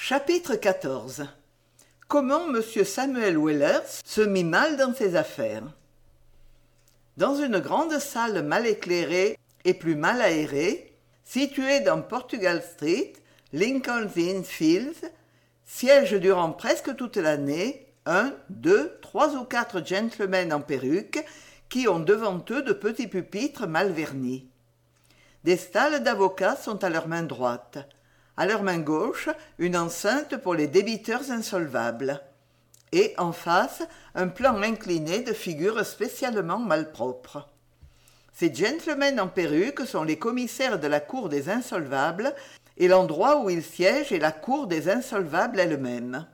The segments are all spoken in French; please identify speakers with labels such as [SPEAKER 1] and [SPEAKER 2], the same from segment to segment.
[SPEAKER 1] Chapitre XIV. Comment M. Samuel Weller se mit mal dans ses affaires. Dans une grande salle mal éclairée et plus mal aérée, située dans Portugal Street, Lincoln's Inn Fields, siègent durant presque toute l'année 1, 2, 3 ou 4 gentlemen en perruque qui ont devant eux de petits pupitres mal vernis. Des stalles d'avocats sont à leur main droite. À leur main gauche, une enceinte pour les débiteurs insolvables. Et, en face, un plan incliné de figures spécialement malpropres. Ces gentlemen en perruque sont les commissaires de la cour des insolvables, et l'endroit où ils siègent est la cour des insolvables elle-même.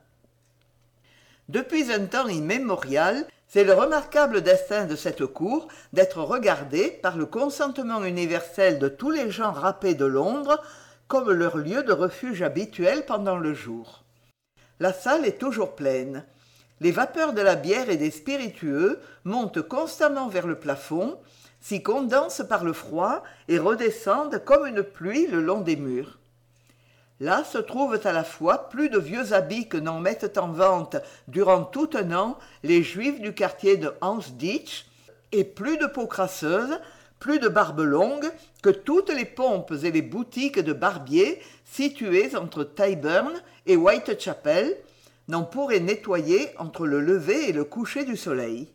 [SPEAKER 1] Depuis un temps immémorial, c'est le remarquable destin de cette cour d'être regardée par le consentement universel de tous les gens râpés de Londres comme leur lieu de refuge habituel pendant le jour. La salle est toujours pleine. Les vapeurs de la bière et des spiritueux montent constamment vers le plafond, s'y condensent par le froid et redescendent comme une pluie le long des murs. Là se trouvent à la fois plus de vieux habits que n'en mettent en vente durant tout un an les juifs du quartier de Houndsditch, et plus de peaux crasseuses, plus de barbes longues que toutes les pompes et les boutiques de barbiers situées entre Tyburn et Whitechapel n'en pourraient nettoyer entre le lever et le coucher du soleil.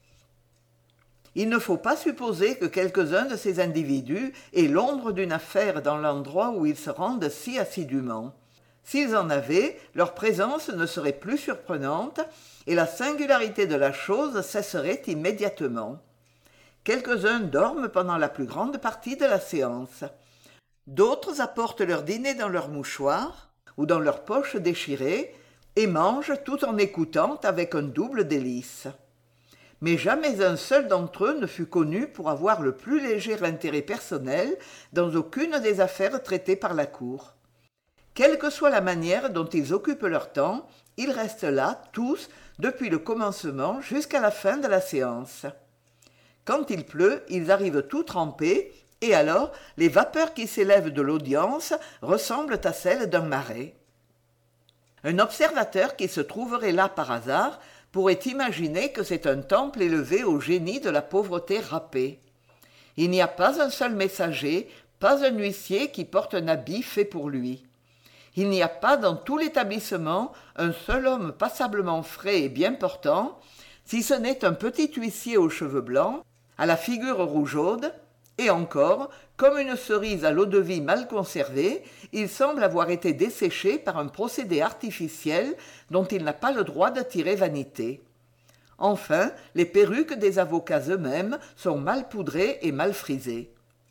[SPEAKER 1] Il ne faut pas supposer que quelques-uns de ces individus aient l'ombre d'une affaire dans l'endroit où ils se rendent si assidûment. S'ils en avaient, leur présence ne serait plus surprenante et la singularité de la chose cesserait immédiatement. Quelques-uns dorment pendant la plus grande partie de la séance. D'autres apportent leur dîner dans leur mouchoir ou dans leur poche déchirée et mangent tout en écoutant avec un double délice. Mais jamais un seul d'entre eux ne fut connu pour avoir le plus léger intérêt personnel dans aucune des affaires traitées par la cour. Quelle que soit la manière dont ils occupent leur temps, ils restent là, tous, depuis le commencement jusqu'à la fin de la séance. Quand il pleut, ils arrivent tout trempés, et alors les vapeurs qui s'élèvent de l'audience ressemblent à celles d'un marais. Un observateur qui se trouverait là par hasard pourrait imaginer que c'est un temple élevé au génie de la pauvreté râpée. Il n'y a pas un seul messager, pas un huissier qui porte un habit fait pour lui. Il n'y a pas dans tout l'établissement un seul homme passablement frais et bien portant, si ce n'est un petit huissier aux cheveux blancs, à la figure rougeaude, et encore, comme une cerise à l'eau-de-vie mal conservée, il semble avoir été desséché par un procédé artificiel dont il n'a pas le droit de tirer vanité. Enfin, les perruques des avocats eux-mêmes sont mal poudrées et mal frisées.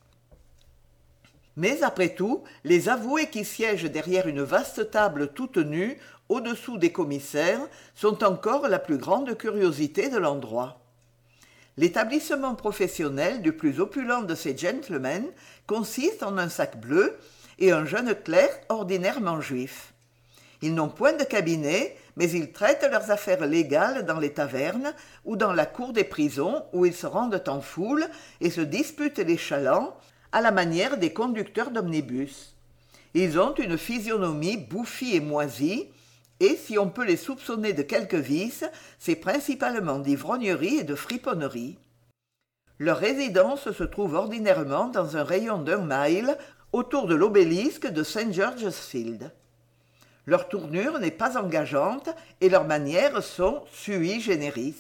[SPEAKER 1] Mais après tout, les avoués qui siègent derrière une vaste table toute nue, au-dessous des commissaires, sont encore la plus grande curiosité de l'endroit. L'établissement professionnel du plus opulent de ces gentlemen consiste en un sac bleu et un jeune clerc ordinairement juif. Ils n'ont point de cabinet, mais ils traitent leurs affaires légales dans les tavernes ou dans la cour des prisons où ils se rendent en foule et se disputent les chalands à la manière des conducteurs d'omnibus. Ils ont une physionomie bouffie et moisie, et si on peut les soupçonner de quelques vices, c'est principalement d'ivrognerie et de friponnerie. Leur résidence se trouve ordinairement dans un rayon d'1 mile autour de l'obélisque de St. George's Field. Leur tournure n'est pas engageante et leurs manières sont sui generis.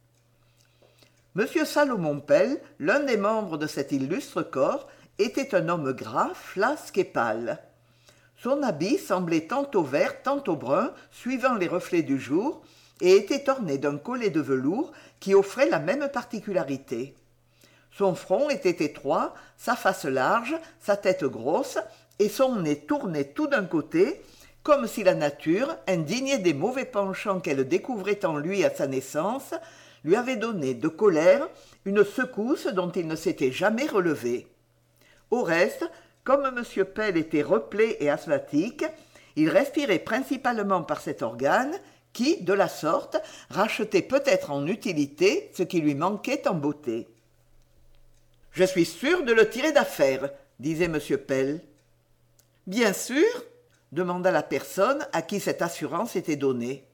[SPEAKER 1] M. Salomon Pell, l'un des membres de cet illustre corps, était un homme gras, flasque et pâle. Son habit semblait tantôt vert, tantôt brun, suivant les reflets du jour, et était orné d'un collet de velours qui offrait la même particularité. Son front était étroit, sa face large, sa tête grosse, et son nez tournait tout d'un côté, comme si la nature, indignée des mauvais penchants qu'elle découvrait en lui à sa naissance, lui avait donné de colère une secousse dont il ne s'était jamais relevé. Au reste, comme M. Pell était replé et asthmatique, il respirait principalement par cet organe qui, de la sorte, rachetait peut-être en utilité ce qui lui manquait en beauté. « Je suis sûr de le tirer d'affaire, » disait M. Pell. « Bien sûr !» demanda la personne à qui cette assurance était donnée.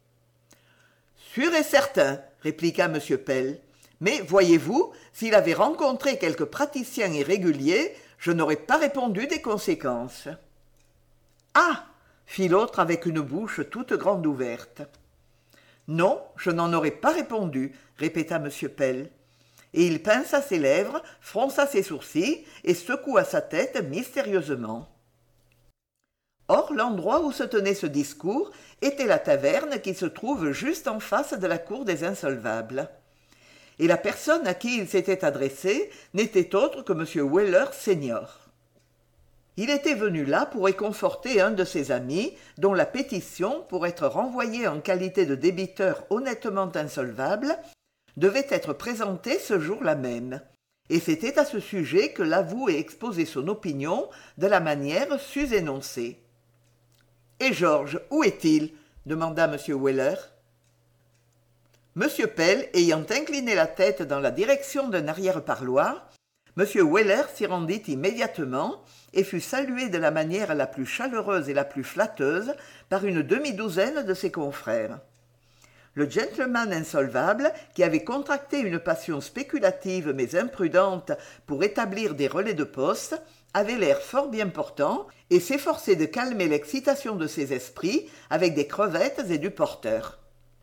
[SPEAKER 1] Sûr et certain, répliqua M. Pell. Mais, voyez-vous, s'il avait rencontré quelque praticien irrégulier, je n'aurais pas répondu des conséquences. Ah, fit l'autre avec une bouche toute grande ouverte. Non, je n'en aurais pas répondu, répéta M. Pell. Et il pinça ses lèvres, fronça ses sourcils et secoua sa tête mystérieusement. Or, l'endroit où se tenait ce discours était la taverne qui se trouve juste en face de la cour des Insolvables. Et la personne à qui il s'était adressé n'était autre que M. Weller senior. Il était venu là pour réconforter un de ses amis dont la pétition, pour être renvoyée en qualité de débiteur honnêtement insolvable, devait être présentée ce jour-là même. Et c'était à ce sujet que l'avoué exposait son opinion de la manière sus-énoncée. « Et Georges, où est-il » demanda M. Weller. M. Pell ayant incliné la tête dans la direction d'un arrière-parloir, M. Weller s'y rendit immédiatement et fut salué de la manière la plus chaleureuse et la plus flatteuse par une demi-douzaine de ses confrères. Le gentleman insolvable, qui avait contracté une passion spéculative mais imprudente pour établir des relais de poste, avait l'air fort bien portant et s'efforçait de calmer l'excitation de ses esprits avec des crevettes et du porteur.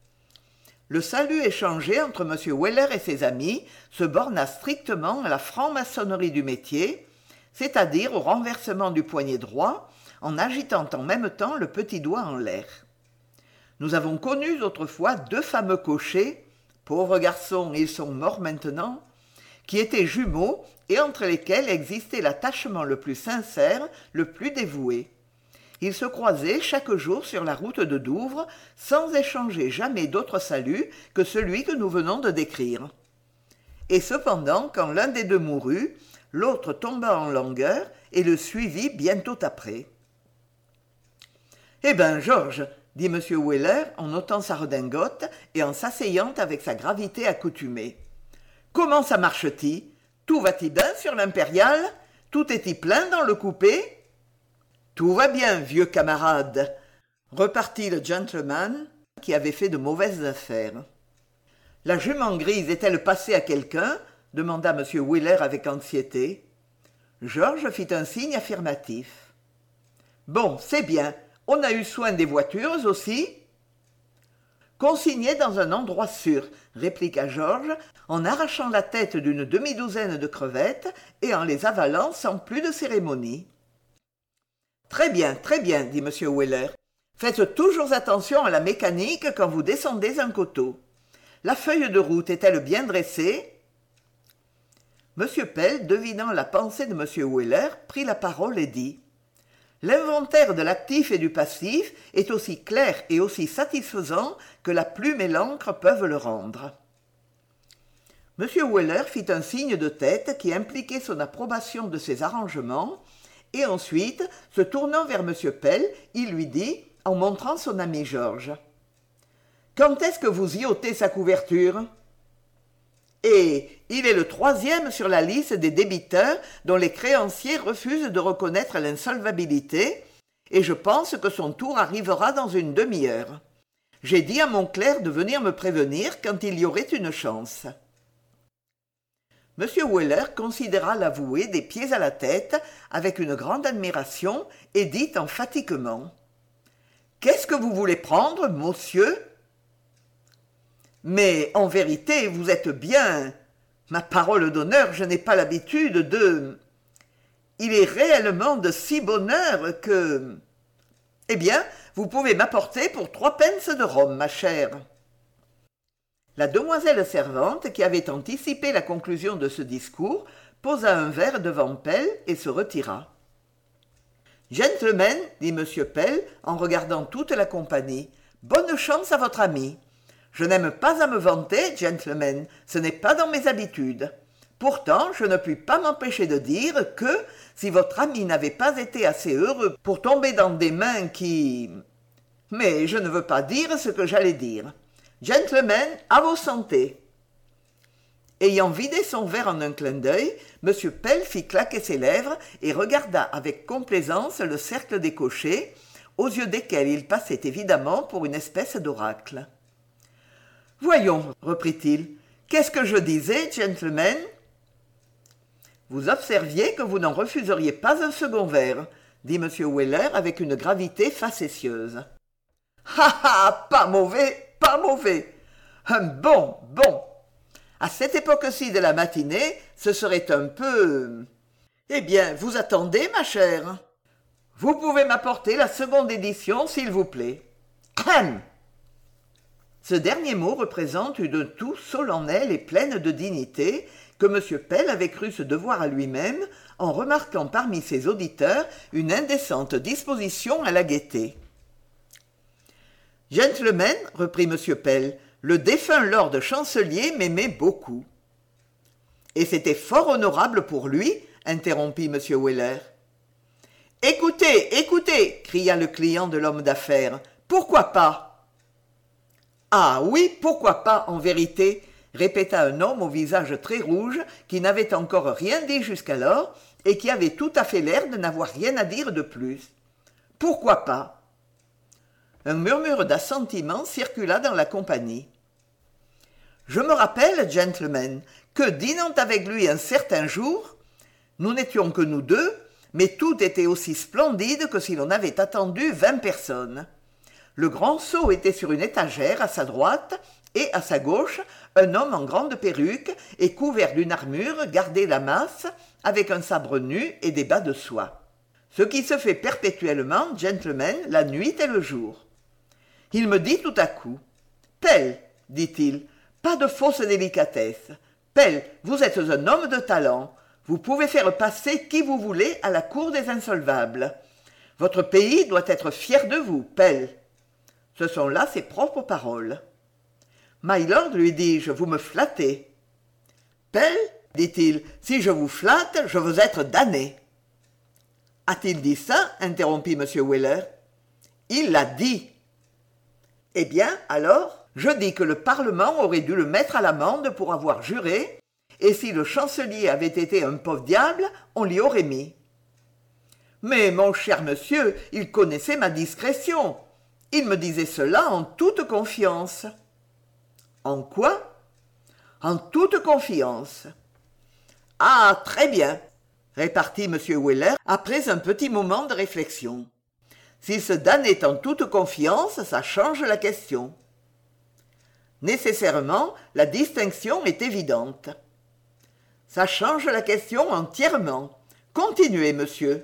[SPEAKER 1] Le salut échangé entre M. Weller et ses amis se borna strictement à la franc-maçonnerie du métier, c'est-à-dire au renversement du poignet droit, en agitant en même temps le petit doigt en l'air. Nous avons connu autrefois 2 fameux cochers, pauvres garçons, ils sont morts maintenant, qui étaient jumeaux et entre lesquels existait l'attachement le plus sincère, le plus dévoué. Ils se croisaient chaque jour sur la route de Douvres, sans échanger jamais d'autre salut que celui que nous venons de décrire. Et cependant, quand l'un des deux mourut, l'autre tomba en langueur et le suivit bientôt après. « Eh bien, Georges, dit M. Weller en ôtant sa redingote et en s'asseyant avec sa gravité accoutumée. « Comment ça marche-t-il ? Tout va-t-il bien sur l'impériale ? Tout est-il plein dans le coupé ?»« Tout va bien, vieux camarade, » repartit le gentleman qui avait fait de mauvaises affaires. « La jument grise est-elle passée à quelqu'un ?» demanda M. Weller avec anxiété. Georges fit un signe affirmatif. « Bon, c'est bien. On a eu soin des voitures aussi ?»« Consignées dans un endroit sûr, » répliqua Georges, en arrachant la tête d'une demi-douzaine de crevettes et en les avalant sans plus de cérémonie. « Très bien, dit M. Weller. « Faites toujours attention à la mécanique quand vous descendez un coteau. La feuille de route est-elle bien dressée ?» M. Pell, devinant la pensée de M. Weller, prit la parole et dit « L'inventaire de l'actif et du passif est aussi clair et aussi satisfaisant que la plume et l'encre peuvent le rendre. » M. Weller fit un signe de tête qui impliquait son approbation de ces arrangements, et ensuite, se tournant vers M. Pell, il lui dit, en montrant son ami Georges, « Quand est-ce que vous y ôtez sa couverture ?» Et il est le 3e sur la liste des débiteurs dont les créanciers refusent de reconnaître l'insolvabilité, et je pense que son tour arrivera dans une demi-heure. J'ai dit à mon clerc de venir me prévenir quand il y aurait une chance. M. Weller considéra l'avoué des pieds à la tête avec une grande admiration et dit emphatiquement « Qu'est-ce que vous voulez prendre, monsieur ?» « Mais en vérité, vous êtes bien. Ma parole d'honneur, je n'ai pas l'habitude de... Il est réellement de si bonne heure que... Eh bien, vous pouvez m'apporter pour 3 pence de rhum, ma chère. » La demoiselle servante, qui avait anticipé la conclusion de ce discours, posa un verre devant Pell et se retira. « Gentlemen, dit M. Pell, en regardant toute la compagnie, bonne chance à votre ami. Je n'aime pas à me vanter, gentlemen, ce n'est pas dans mes habitudes. Pourtant, je ne puis pas m'empêcher de dire que, si votre ami n'avait pas été assez heureux pour tomber dans des mains qui... Mais je ne veux pas dire ce que j'allais dire. Gentlemen, à vos santés. » Ayant vidé son verre en un clin d'œil, M. Pell fit claquer ses lèvres et regarda avec complaisance le cercle des cochers, aux yeux desquels il passait évidemment pour une espèce d'oracle. « Voyons, reprit-il, qu'est-ce que je disais, gentlemen ? Vous observiez que vous n'en refuseriez pas un second verre, dit M. Weller avec une gravité facétieuse. Ah ah, pas mauvais, pas mauvais. Bon. À cette époque-ci de la matinée, ce serait un peu... Eh bien, vous attendez, ma chère ? Vous pouvez m'apporter la seconde édition, s'il vous plaît. Ahem !» Ce dernier mot représente une toux solennelle et pleine de dignité que M. Pell avait cru se devoir à lui-même en remarquant parmi ses auditeurs une indécente disposition à la gaieté. « Gentlemen, reprit M. Pell, le défunt lord chancelier m'aimait beaucoup. »« Et c'était fort honorable pour lui, interrompit M. Weller. »« Écoutez, cria le client de l'homme d'affaires, pourquoi pas ?»« Ah oui, pourquoi pas, en vérité, répéta un homme au visage très rouge qui n'avait encore rien dit jusqu'alors et qui avait tout à fait l'air de n'avoir rien à dire de plus. Pourquoi pas ? Un murmure d'assentiment circula dans la compagnie. Je me rappelle, gentlemen, que dînant avec lui un certain jour, nous n'étions que nous deux, mais tout était aussi splendide que si l'on avait attendu 20 personnes. Le grand seau était sur une étagère à sa droite, et à sa gauche, un homme en grande perruque et couvert d'une armure gardait la masse, avec un sabre nu et des bas de soie. Ce qui se fait perpétuellement, gentlemen, la nuit et le jour. Il me dit tout à coup « Pell, dit-il, pas de fausse délicatesse. Pell, vous êtes un homme de talent. Vous pouvez faire passer qui vous voulez à la cour des insolvables. Votre pays doit être fier de vous, Pell. » Ce sont là ses propres paroles. « Mylord, lui dis-je, vous me flattez. »« Pell, dit-il, si je vous flatte, je veux être damné. »« A-t-il dit ça ?» interrompit M. Weller. « Il l'a dit. » « Eh bien, alors, je dis que le Parlement aurait dû le mettre à l'amende pour avoir juré, et si le chancelier avait été un pauvre diable, on l'y aurait mis. Mais, mon cher monsieur, il connaissait ma discrétion. Il me disait cela en toute confiance. »« En quoi ? » ?»« En toute confiance. »« Ah, très bien, » répartit M. Weller après un petit moment de réflexion. S'il se damnait en toute confiance, ça change la question. Nécessairement, la distinction est évidente. Ça change la question entièrement. Continuez, monsieur.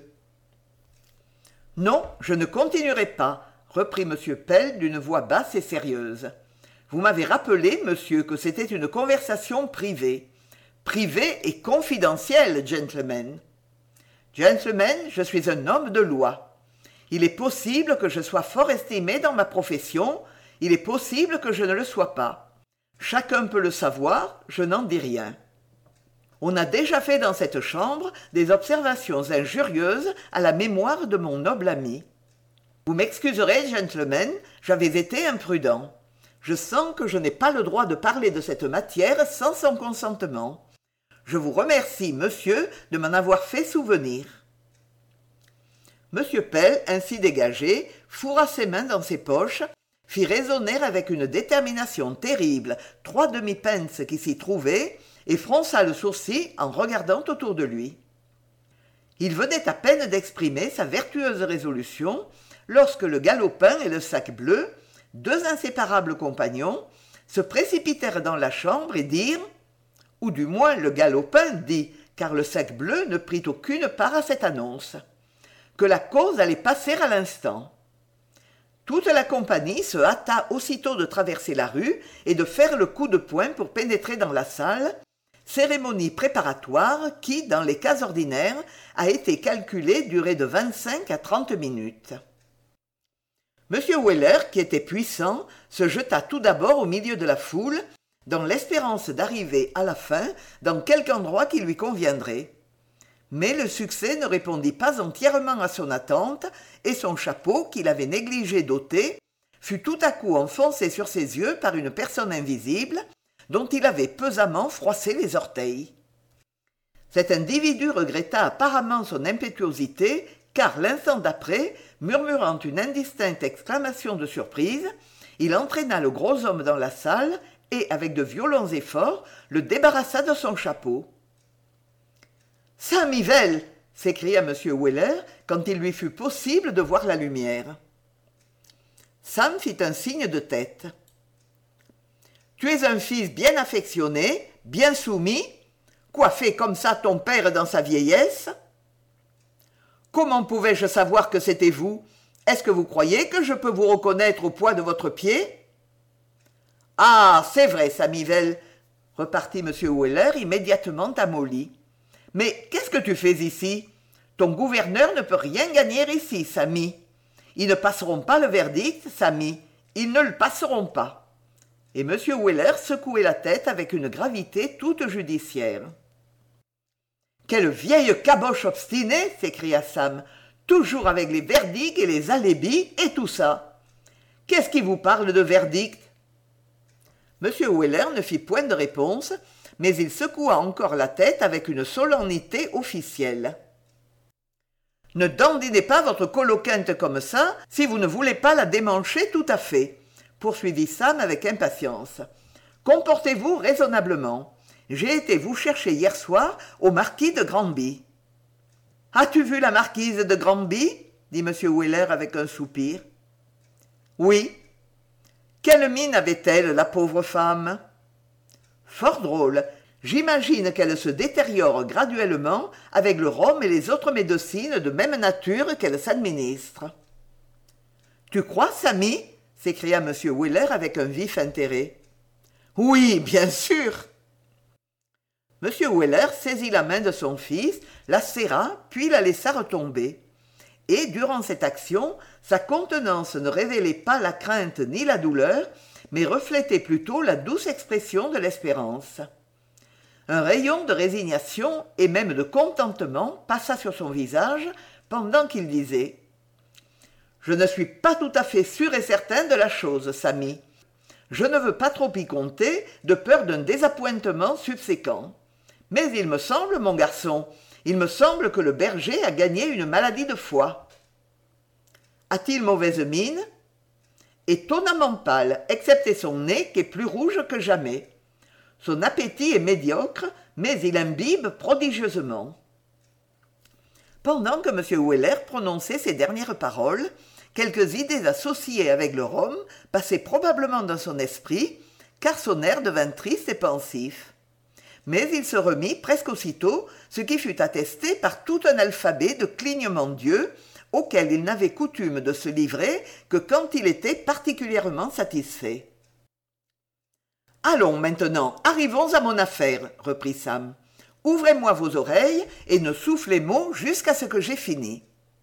[SPEAKER 1] Non, je ne continuerai pas, reprit M. Pell d'une voix basse et sérieuse. Vous m'avez rappelé, monsieur, que c'était une conversation privée. Privée et confidentielle, gentlemen. Gentlemen, je suis un homme de loi. Il est possible que je sois fort estimé dans ma profession, il est possible que je ne le sois pas. Chacun peut le savoir, je n'en dis rien. On a déjà fait dans cette chambre des observations injurieuses à la mémoire de mon noble ami. Vous m'excuserez, gentlemen, j'avais été imprudent. Je sens que je n'ai pas le droit de parler de cette matière sans son consentement. Je vous remercie, monsieur, de m'en avoir fait souvenir. M. Pell, ainsi dégagé, fourra ses mains dans ses poches, fit résonner avec une détermination terrible 3 demi-pence qui s'y trouvaient, et fronça le sourcil en regardant autour de lui. Il venait à peine d'exprimer sa vertueuse résolution lorsque le galopin et le sac bleu, 2 inséparables compagnons, se précipitèrent dans la chambre et dirent, ou du moins le galopin dit, car le sac bleu ne prit aucune part à cette annonce, que la cause allait passer à l'instant. Toute la compagnie se hâta aussitôt de traverser la rue et de faire le coup de poing pour pénétrer dans la salle, cérémonie préparatoire qui, dans les cas ordinaires, a été calculée durer de 25 à 30 minutes. M. Weller, qui était puissant, se jeta tout d'abord au milieu de la foule, dans l'espérance d'arriver à la fin dans quelque endroit qui lui conviendrait. Mais le succès ne répondit pas entièrement à son attente, et son chapeau, qu'il avait négligé d'ôter, fut tout à coup enfoncé sur ses yeux par une personne invisible, dont il avait pesamment froissé les orteils. Cet individu regretta apparemment son impétuosité, car l'instant d'après, murmurant une indistincte exclamation de surprise, il entraîna le gros homme dans la salle et, avec de violents efforts, le débarrassa de son chapeau. « Sam Hivel !» s'écria M. Weller quand il lui fut possible de voir la lumière. Sam fit un signe de tête. « Tu es un fils bien affectionné, bien soumis, coiffé comme ça ton père dans sa vieillesse. Comment pouvais-je savoir que c'était vous? Est-ce que vous croyez que je peux vous reconnaître au poids de votre pied? »« Ah, c'est vrai, Sam Hivel, » repartit M. Weller immédiatement amolli. « Mais qu'est-ce que tu fais ici? Ton gouverneur ne peut rien gagner ici, Samy. Ils ne passeront pas le verdict, Samy. Ils ne le passeront pas. » Et M. Weller secouait la tête avec une gravité toute judiciaire. « Quelle vieille caboche obstinée !» s'écria Sam. « Toujours avec les verdicts et les alébis et tout ça. Qu'est-ce qui vous parle de verdict ?» M. Weller ne fit point de réponse, mais il secoua encore la tête avec une solennité officielle. « Ne dandinez pas votre coloquinte comme ça si vous ne voulez pas la démancher tout à fait, » poursuivit Sam avec impatience. « Comportez-vous raisonnablement. J'ai été vous chercher hier soir au marquis de Granby. »« As-tu vu la marquise de Granby ?» dit M. Weller avec un soupir. « Oui. »« Quelle mine avait-elle, la pauvre femme ?»« Fort drôle. J'imagine qu'elle se détériore graduellement avec le rhum et les autres médecines de même nature qu'elle s'administre. »« Tu crois, Samy ?» s'écria M. Weller avec un vif intérêt. « Oui, bien sûr !» M. Weller saisit la main de son fils, la serra, puis la laissa retomber. Et, durant cette action, sa contenance ne révélait pas la crainte ni la douleur, mais reflétait plutôt la douce expression de l'espérance. Un rayon de résignation et même de contentement passa sur son visage pendant qu'il disait « Je ne suis pas tout à fait sûr et certain de la chose, Samy. Je ne veux pas trop y compter, de peur d'un désappointement subséquent. Mais il me semble, mon garçon, il me semble que le berger a gagné une maladie de foie. A-t-il mauvaise mine? Étonnamment pâle, excepté son nez qui est plus rouge que jamais. Son appétit est médiocre, mais il imbibe prodigieusement. » Pendant que M. Weller prononçait ces dernières paroles, quelques idées associées avec le rhum passaient probablement dans son esprit, car son air devint triste et pensif. Mais il se remit presque aussitôt, ce qui fut attesté par tout un alphabet de clignements d'yeux auquel il n'avait coutume de se livrer que quand il était particulièrement satisfait. « Allons maintenant, arrivons à mon affaire, » reprit Sam. « Ouvrez-moi vos oreilles et ne soufflez mot jusqu'à ce que j'aie fini. »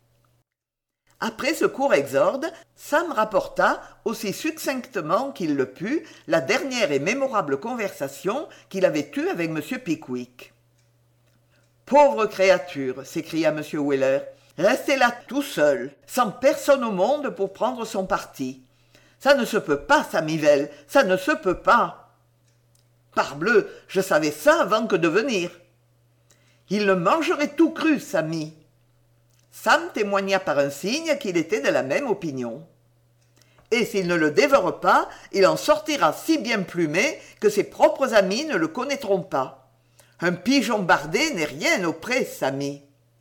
[SPEAKER 1] Après ce court exorde, Sam rapporta, aussi succinctement qu'il le put, la dernière et mémorable conversation qu'il avait eue avec M. Pickwick. « Pauvre créature !» s'écria M. Weller. « Rester là tout seul, sans personne au monde pour prendre son parti. Ça ne se peut pas, Sam Hivel, ça ne se peut pas. Parbleu, je savais ça avant que de venir. Il le mangerait tout cru, Samy. » Sam témoigna par un signe qu'il était de la même opinion. « Et s'il ne le dévore pas, il en sortira si bien plumé que ses propres amis ne le connaîtront pas. Un pigeon bardé n'est rien auprès, Samy. »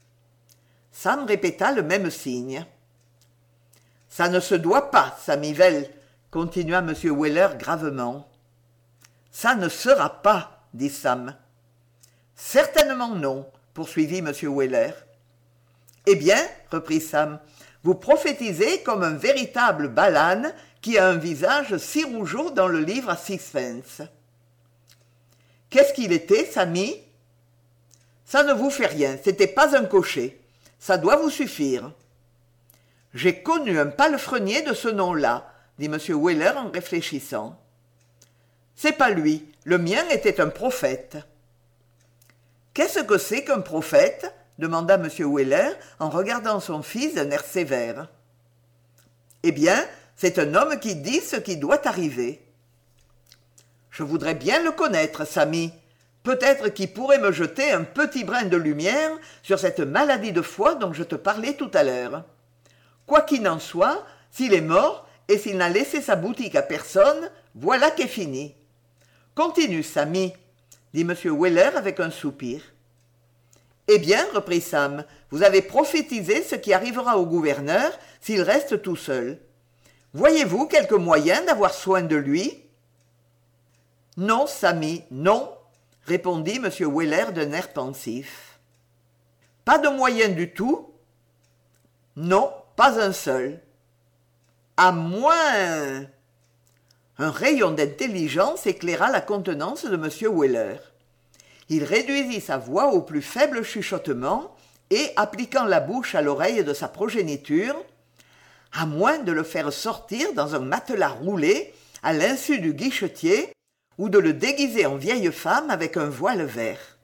[SPEAKER 1] Sam répéta le même signe. « Ça ne se doit pas, Sam Hivel, » continua M. Weller gravement. « Ça ne sera pas, » dit Sam. « Certainement non, » poursuivit M. Weller. « Eh bien, » reprit Sam, « vous prophétisez comme un véritable balane qui a un visage si rougeau dans le livre à sixpence. »« Qu'est-ce qu'il était, Samy ?»« Ça ne vous fait rien, c'était pas un cocher. Ça doit vous suffire. »« J'ai connu un palefrenier de ce nom-là, » dit M. Weller en réfléchissant. « C'est pas lui, le mien était un prophète. »« Qu'est-ce que c'est qu'un prophète ?» demanda M. Weller en regardant son fils d'un air sévère. « Eh bien, c'est un homme qui dit ce qui doit arriver. »« Je voudrais bien le connaître, Samy. Peut-être qu'il pourrait me jeter un petit brin de lumière sur cette maladie de foie dont je te parlais tout à l'heure. Quoi qu'il en soit, s'il est mort et s'il n'a laissé sa boutique à personne, voilà qu'est fini. Continue, Samy, dit M. Weller avec un soupir. Eh bien, reprit Sam, vous avez prophétisé ce qui arrivera au gouverneur s'il reste tout seul. Voyez-vous quelque moyen d'avoir soin de lui? Non, Samy, non, répondit M. Weller d'un air pensif. Pas de moyen du tout? Non, pas un seul. À moins... Un rayon d'intelligence éclaira la contenance de M. Weller. Il réduisit sa voix au plus faible chuchotement et, appliquant la bouche à l'oreille de sa progéniture, à moins de le faire sortir dans un matelas roulé à l'insu du guichetier ou de le déguiser en vieille femme avec un voile vert.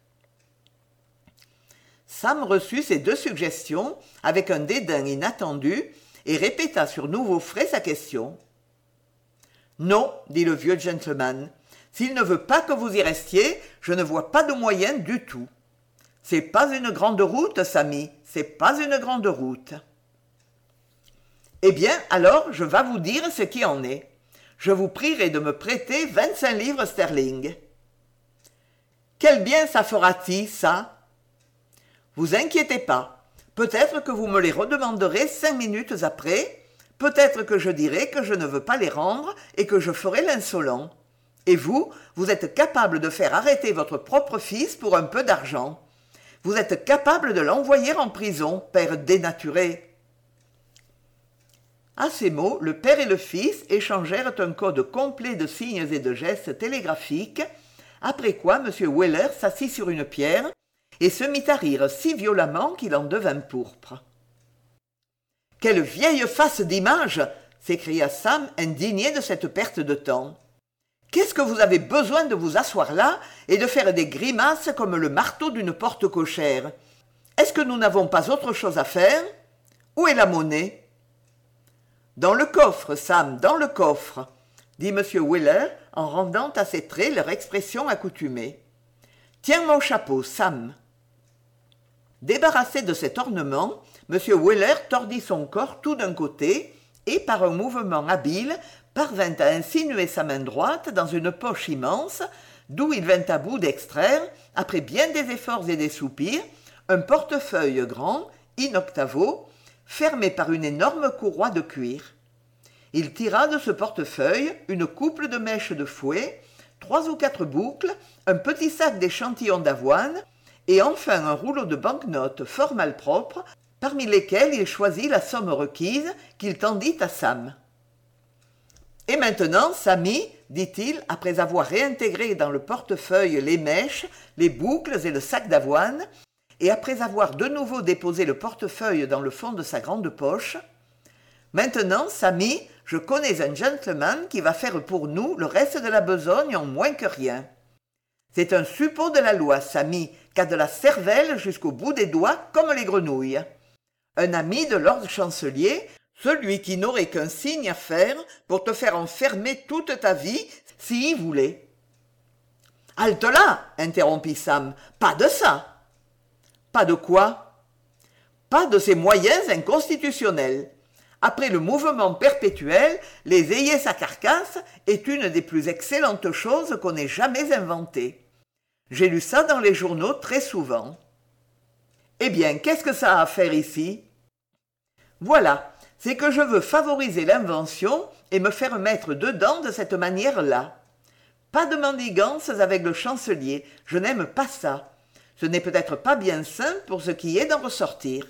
[SPEAKER 1] Sam reçut ces deux suggestions avec un dédain inattendu et répéta sur nouveau frais sa question. « Non, dit le vieux gentleman, s'il ne veut pas que vous y restiez, je ne vois pas de moyen du tout. C'est pas une grande route, Samy, c'est pas une grande route. » Eh bien, alors, je vas vous dire ce qui en est. Je vous prierai de me prêter 25 livres sterling. Quel bien ça fera-t-il, ça? Vous inquiétez pas. Peut-être que vous me les redemanderez 5 minutes après. Peut-être que je dirai que je ne veux pas les rendre et que je ferai l'insolent. Et vous, vous êtes capable de faire arrêter votre propre fils pour un peu d'argent. Vous êtes capable de l'envoyer en prison, père dénaturé. À ces mots, le père et le fils échangèrent un code complet de signes et de gestes télégraphiques, après quoi M. Weller s'assit sur une pierre et se mit à rire si violemment qu'il en devint pourpre. « Quelle vieille face d'image !» s'écria Sam, indigné de cette perte de temps. « Qu'est-ce que vous avez besoin de vous asseoir là et de faire des grimaces comme le marteau d'une porte cochère? Est-ce que nous n'avons pas autre chose à faire? Où est la monnaie ?» Dans le coffre, Sam, dans le coffre, dit M. Weller en rendant à ses traits leur expression accoutumée. Tiens mon chapeau, Sam. Débarrassé de cet ornement, M. Weller tordit son corps tout d'un côté et, par un mouvement habile, parvint à insinuer sa main droite dans une poche immense, d'où il vint à bout d'extraire, après bien des efforts et des soupirs, un portefeuille grand, in octavo, fermé par une énorme courroie de cuir. Il tira de ce portefeuille une couple de mèches de fouet, 3 ou 4 boucles, un petit sac d'échantillons d'avoine, et enfin un rouleau de banknotes fort malpropres, parmi lesquels il choisit la somme requise qu'il tendit à Sam. « Et maintenant, Samy, dit-il, après avoir réintégré dans le portefeuille les mèches, les boucles et le sac d'avoine, et après avoir de nouveau déposé le portefeuille dans le fond de sa grande poche, « Maintenant, Samy, je connais un gentleman qui va faire pour nous le reste de la besogne en moins que rien. C'est un suppôt de la loi, Samy, qu'a de la cervelle jusqu'au bout des doigts comme les grenouilles. Un ami de Lord Chancelier, celui qui n'aurait qu'un signe à faire pour te faire enfermer toute ta vie s'il voulait. »« Halte là !» interrompit Sam. « Pas de ça !»« Pas de quoi ?»« Pas de ces moyens inconstitutionnels. Après le mouvement perpétuel, les ayer sa carcasse est une des plus excellentes choses qu'on ait jamais inventées. J'ai lu ça dans les journaux très souvent. Eh bien, qu'est-ce que ça a à faire ici? Voilà, c'est que je veux favoriser l'invention et me faire mettre dedans de cette manière-là. Pas de mendigances avec le chancelier, je n'aime pas ça. Ce n'est peut-être pas bien sain pour ce qui est d'en ressortir.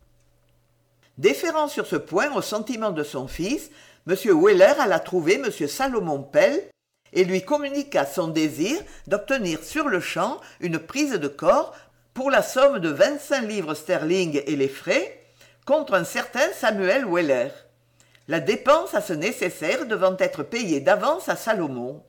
[SPEAKER 1] Déférant sur ce point aux sentiments de son fils, M. Weller alla trouver M. Salomon Pell et lui communiqua son désir d'obtenir sur-le-champ une prise de corps pour la somme de 25 livres sterling et les frais, contre un certain Samuel Weller, la dépense à ce nécessaire devant être payée d'avance à Salomon.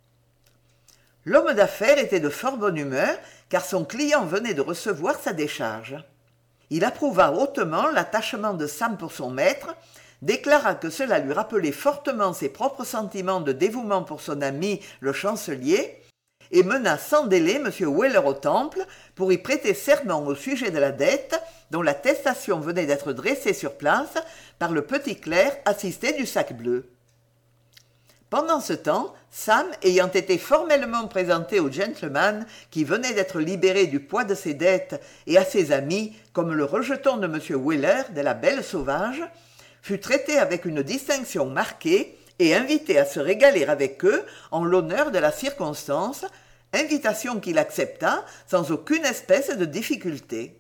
[SPEAKER 1] L'homme d'affaires était de fort bonne humeur, car son client venait de recevoir sa décharge. Il approuva hautement l'attachement de Sam pour son maître, déclara que cela lui rappelait fortement ses propres sentiments de dévouement pour son ami le chancelier, et mena sans délai M. Weller au temple pour y prêter serment au sujet de la dette dont l'attestation venait d'être dressée sur place par le petit clerc assisté du sac bleu. Pendant ce temps, Sam, ayant été formellement présenté au gentleman qui venait d'être libéré du poids de ses dettes et à ses amis comme le rejeton de M. Weller de la Belle Sauvage, fut traité avec une distinction marquée et invité à se régaler avec eux en l'honneur de la circonstance, invitation qu'il accepta sans aucune espèce de difficulté.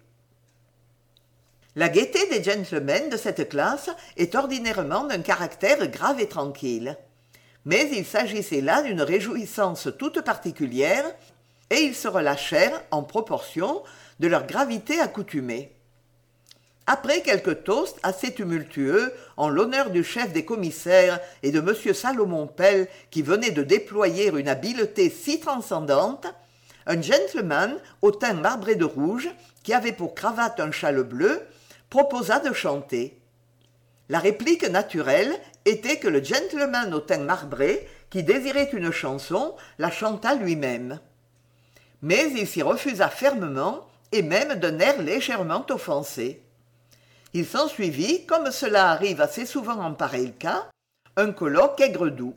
[SPEAKER 1] La gaieté des gentlemen de cette classe est ordinairement d'un caractère grave et tranquille. Mais il s'agissait là d'une réjouissance toute particulière, et ils se relâchèrent, en proportion, de leur gravité accoutumée. Après quelques toasts assez tumultueux en l'honneur du chef des commissaires et de M. Salomon Pell qui venait de déployer une habileté si transcendante, un gentleman au teint marbré de rouge, qui avait pour cravate un châle bleu, proposa de chanter. La réplique naturelle était que le gentleman au teint marbré, qui désirait une chanson, la chanta lui-même. Mais il s'y refusa fermement, et même d'un air légèrement offensé. Il s'ensuivit, comme cela arrive assez souvent en pareil cas, un colloque aigre-doux.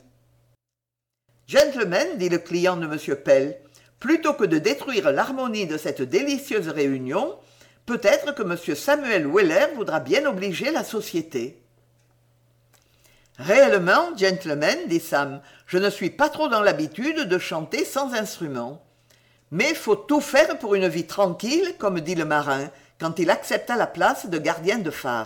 [SPEAKER 1] « Gentlemen, dit le client de M. Pell, plutôt que de détruire l'harmonie de cette délicieuse réunion, peut-être que M. Samuel Weller voudra bien obliger la société. » « Réellement, gentlemen, dit Sam, je ne suis pas trop dans l'habitude de chanter sans instrument. Mais faut tout faire pour une vie tranquille, comme dit le marin, quand il accepta la place de gardien de phare. »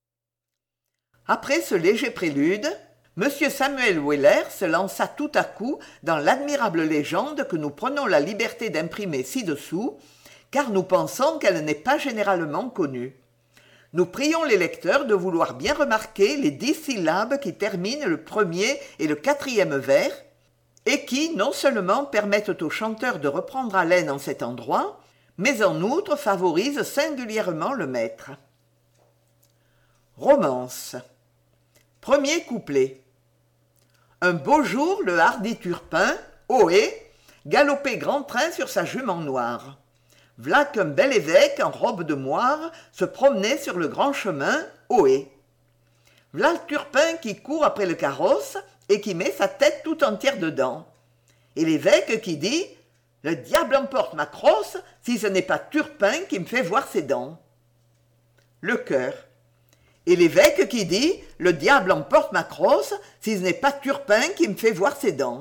[SPEAKER 1] Après ce léger prélude, M. Samuel Weller se lança tout à coup dans l'admirable légende que nous prenons la liberté d'imprimer ci-dessous, car nous pensons qu'elle n'est pas généralement connue. Nous prions les lecteurs de vouloir bien remarquer les 10 syllabes qui terminent le premier et le quatrième vers, et qui non seulement permettent au chanteur de reprendre haleine en cet endroit, mais en outre favorisent singulièrement le maître. Romance. Premier couplet. Un beau jour, le hardi Turpin, ohé, galopait grand train sur sa jument noire. V'là qu'un bel évêque en robe de moire se promenait sur le grand chemin, ohé. V'là le Turpin qui court après le carrosse et qui met sa tête tout entière dedans. Et l'évêque qui dit « Le diable emporte ma crosse si ce n'est pas Turpin qui me fait voir ses dents. » Le chœur. Et l'évêque qui dit « Le diable emporte ma crosse si ce n'est pas Turpin qui me fait voir ses dents. »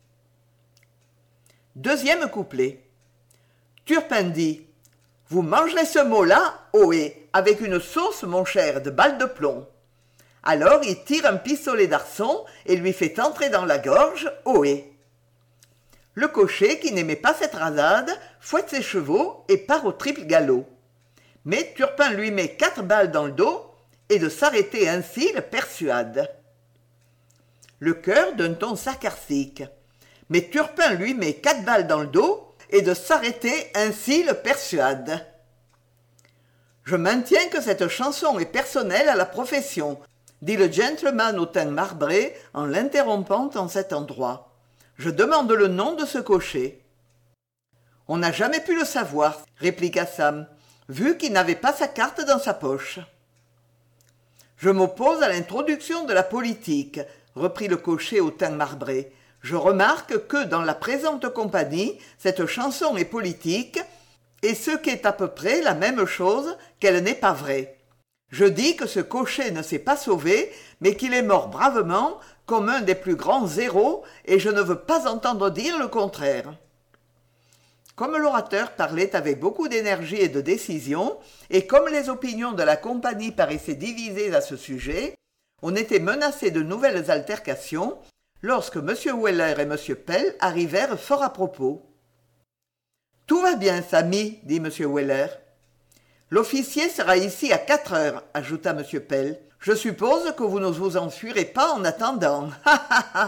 [SPEAKER 1] Deuxième couplet. Turpin dit « Vous mangerez ce mot-là, ohé, avec une sauce, mon cher, de balles de plomb. » Alors il tire un pistolet d'arçon et lui fait entrer dans la gorge, ohé. Le cocher, qui n'aimait pas cette rasade, fouette ses chevaux et part au triple galop. Mais Turpin lui met 4 balles dans le dos, et de s'arrêter ainsi le persuade. Le chœur d'un ton sarcastique. Mais Turpin lui met 4 balles dans le dos, et de s'arrêter ainsi le persuade. Je maintiens que cette chanson est personnelle à la profession, dit le gentleman au teint marbré en l'interrompant en cet endroit. Je demande le nom de ce cocher. On n'a jamais pu le savoir, répliqua Sam, vu qu'il n'avait pas sa carte dans sa poche. Je m'oppose à l'introduction de la politique, reprit le cocher au teint marbré. Je remarque que dans la présente compagnie, cette chanson est politique, et ce qu'est à peu près la même chose qu'elle n'est pas vraie. Je dis que ce cocher ne s'est pas sauvé, mais qu'il est mort bravement, comme un des plus grands héros, et je ne veux pas entendre dire le contraire. Comme l'orateur parlait avec beaucoup d'énergie et de décision, et comme les opinions de la compagnie paraissaient divisées à ce sujet, on était menacé de nouvelles altercations, lorsque M. Weller et M. Pell arrivèrent fort à propos. « Tout va bien, Sammy, dit M. Weller. « L'officier sera ici à 4 heures, ajouta M. Pell. « Je suppose que vous ne vous enfuirez pas en attendant. Ha ha ha !»«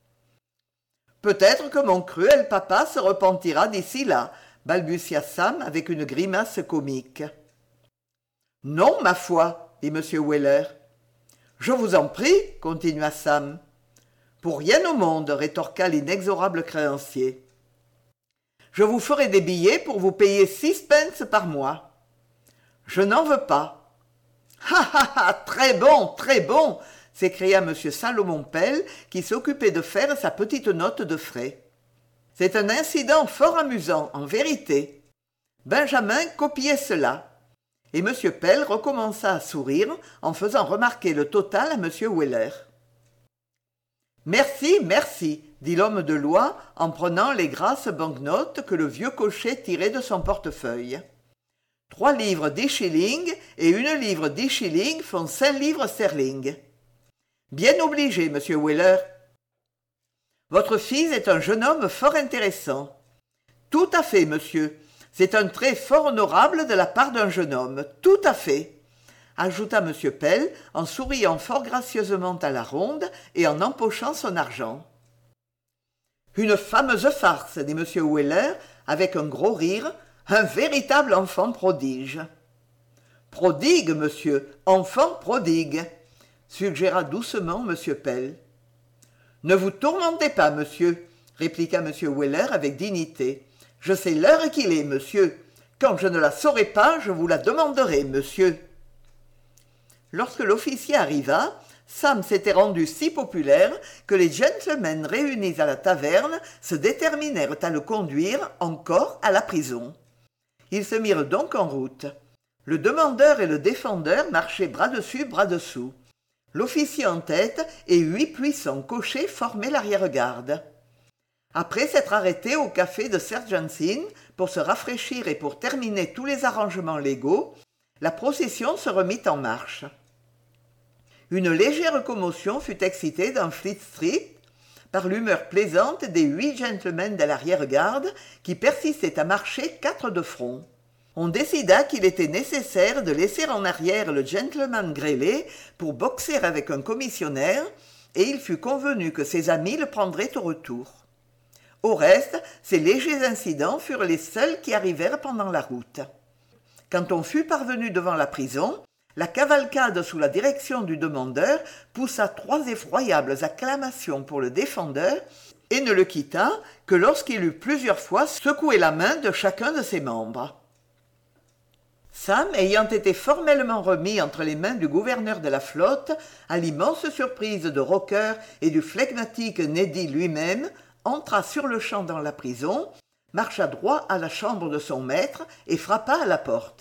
[SPEAKER 1] Peut-être que mon cruel papa se repentira d'ici là, balbutia Sam avec une grimace comique. « Non, ma foi, dit M. Weller. « Je vous en prie, continua Sam. « Pour rien au monde, rétorqua l'inexorable créancier. Je vous ferai des billets pour vous payer 6 pence par mois. Je n'en veux pas. Ha ha ha, très bon, s'écria M. Salomon Pell, qui s'occupait de faire sa petite note de frais. C'est un incident fort amusant, en vérité. Benjamin copiait cela. Et M. Pell recommença à sourire en faisant remarquer le total à M. Weller. Merci, merci, dit l'homme de loi en prenant les grasses banknotes que le vieux cocher tirait de son portefeuille. 3 livres 10 shillings et 1 livre 10 shillings font 5 livres sterling. Bien obligé, monsieur Weller. Votre fils est un jeune homme fort intéressant. Tout à fait, monsieur. C'est un trait fort honorable de la part d'un jeune homme. Tout à fait, ajouta M. Pell en souriant fort gracieusement à la ronde et en empochant son argent. Une fameuse farce, dit M. Weller avec un gros rire, un véritable enfant prodige. Prodigue, monsieur, enfant prodigue, suggéra doucement M. Pell. Ne vous tourmentez pas, monsieur, répliqua M. Weller avec dignité. Je sais l'heure qu'il est, monsieur. Quand je ne la saurai pas, je vous la demanderai, monsieur. Lorsque l'officier arriva, Sam s'était rendu si populaire que les gentlemen réunis à la taverne se déterminèrent à le conduire encore à la prison. Ils se mirent donc en route. Le demandeur et le défendeur marchaient bras dessus, bras dessous. L'officier en tête et 8 puissants cochers formaient l'arrière-garde. Après s'être arrêtés au café de Sergeant's Inn pour se rafraîchir et pour terminer tous les arrangements légaux, la procession se remit en marche. Une légère commotion fut excitée dans Fleet Street par l'humeur plaisante des 8 gentlemen de l'arrière-garde qui persistaient à marcher 4 de front. On décida qu'il était nécessaire de laisser en arrière le gentleman grêlé pour boxer avec un commissionnaire, et il fut convenu que ses amis le prendraient au retour. Au reste, ces légers incidents furent les seuls qui arrivèrent pendant la route. Quand on fut parvenu devant la prison, la cavalcade sous la direction du demandeur poussa 3 effroyables acclamations pour le défendeur et ne le quitta que lorsqu'il eut plusieurs fois secoué la main de chacun de ses membres. Sam, ayant été formellement remis entre les mains du gouverneur de la flotte, à l'immense surprise de Roker et du flegmatique Neddy lui-même, entra sur-le-champ dans la prison, marcha droit à la chambre de son maître et frappa à la porte.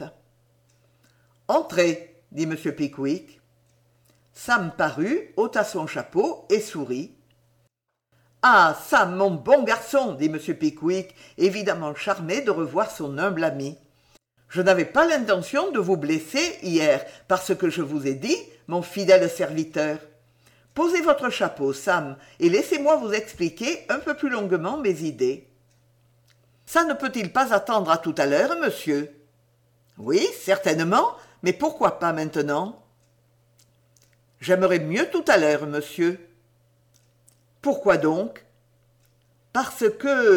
[SPEAKER 1] « Entrez !» dit M. Pickwick. Sam parut, ôta son chapeau et sourit. « Ah, Sam, mon bon garçon !» dit M. Pickwick, évidemment charmé de revoir son humble ami. « Je n'avais pas l'intention de vous blesser hier par ce que je vous ai dit, mon fidèle serviteur. Posez votre chapeau, Sam, et laissez-moi vous expliquer un peu plus longuement mes idées. »« Ça ne peut-il pas attendre à tout à l'heure, monsieur ?»« Oui, certainement, mais pourquoi pas maintenant ?»« J'aimerais mieux tout à l'heure, monsieur. »« Pourquoi donc ?»« Parce que... »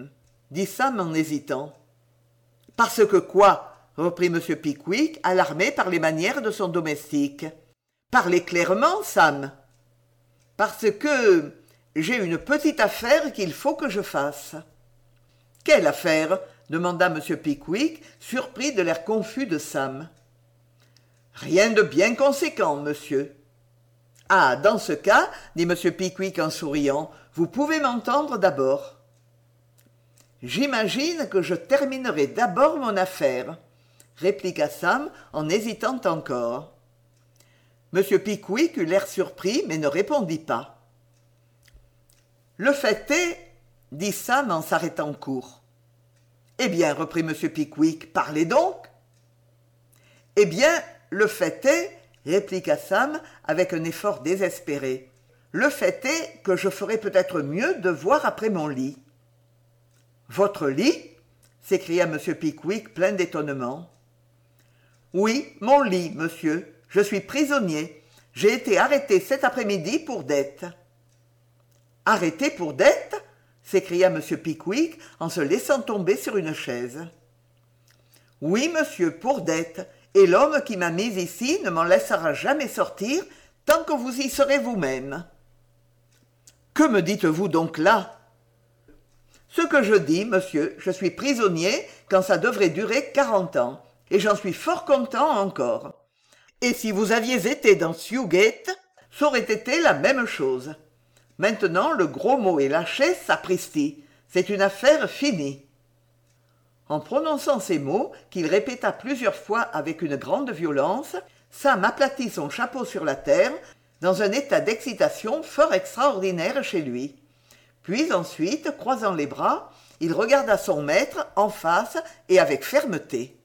[SPEAKER 1] dit Sam en hésitant. « Parce que quoi ?» reprit M. Pickwick, alarmé par les manières de son domestique. « Parlez clairement, Sam. »« Parce que... j'ai une petite affaire qu'il faut que je fasse. »« Quelle affaire ?» demanda M. Pickwick, surpris de l'air confus de Sam. « Rien de bien conséquent, monsieur. »« Ah, dans ce cas, dit M. Pickwick en souriant, vous pouvez m'entendre d'abord. »« J'imagine que je terminerai d'abord mon affaire, » répliqua Sam en hésitant encore. M. Pickwick eut l'air surpris, mais ne répondit pas. « Le fait est, » dit Sam en s'arrêtant court. « Eh bien, reprit M. Pickwick, parlez donc. »« Eh bien, le fait est, » répliqua Sam avec un effort désespéré, « le fait est que je ferais peut-être mieux de voir après mon lit. »« Votre lit ?» s'écria M. Pickwick plein d'étonnement. « Oui, mon lit, monsieur. Je suis prisonnier. J'ai été arrêté cet après-midi pour dette. »« Arrêté pour dette ?» s'écria M. Pickwick en se laissant tomber sur une chaise. « Oui, monsieur, pour dette, et l'homme qui m'a mis ici ne m'en laissera jamais sortir tant que vous y serez vous-même. »« Que me dites-vous donc là ?»« Ce que je dis, monsieur, je suis prisonnier quand ça devrait durer 40 ans, et j'en suis fort content encore. Et si vous aviez été dans Newgate, ça aurait été la même chose. Maintenant, le gros mot est lâché, sapristi. C'est une affaire finie. » En prononçant ces mots, qu'il répéta plusieurs fois avec une grande violence, Sam aplatit son chapeau sur la terre, dans un état d'excitation fort extraordinaire chez lui. Puis ensuite, croisant les bras, il regarda son maître en face et avec fermeté.